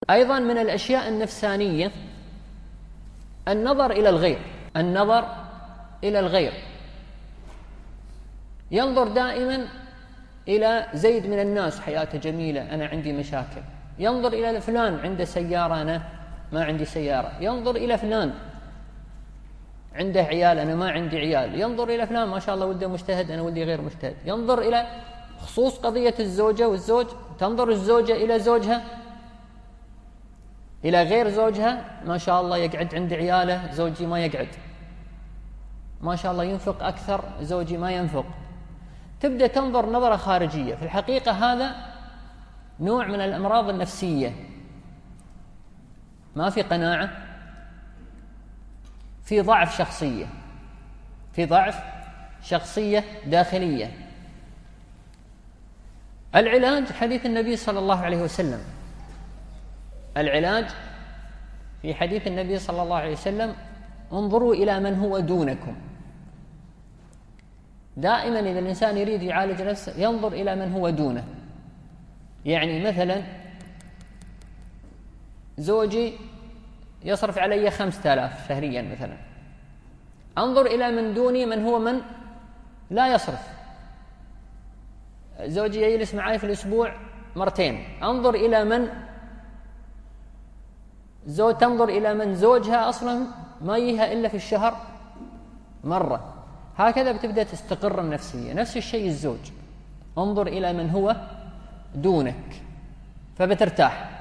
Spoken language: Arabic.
أيضا من الأشياء النفسانية النظر إلى الغير. النظر إلى الغير، ينظر دائما إلى زيد من الناس حياته جميلة، أنا عندي مشاكل. ينظر إلى فلان عنده سيارة، أنا ما عندي سيارة. ينظر إلى فلان عنده عيال، أنا ما عندي عيال. ينظر إلى فلان ما شاء الله ولده مجتهد، أنا ولدي غير مجتهد. ينظر إلى خصوص قضية الزوجة والزوج، تنظر الزوجة إلى زوجها، إلى غير زوجها، ما شاء الله يقعد عند عياله، زوجي ما يقعد. ما شاء الله ينفق أكثر، زوجي ما ينفق. تبدأ تنظر نظرة خارجية. في الحقيقة هذا نوع من الأمراض النفسية. ما في قناعة، في ضعف شخصية، في ضعف شخصية داخلية. العلاج حديث النبي صلى الله عليه وسلم. العلاج في حديث النبي صلى الله عليه وسلم: انظروا إلى من هو دونكم. دائما إذا الإنسان يريد يعالج نفسه ينظر إلى من هو دونه. يعني مثلا زوجي يصرف علي 5000 شهريا مثلا، انظر إلى من دوني، من هو من لا يصرف. زوجي يجلس معي في الأسبوع مرتين، انظر إلى من تنظر إلى من زوجها أصلا ما يجيها إلا في الشهر مرة. هكذا بتبدأ تستقر النفسية. نفس الشيء الزوج، انظر إلى من هو دونك فبترتاح.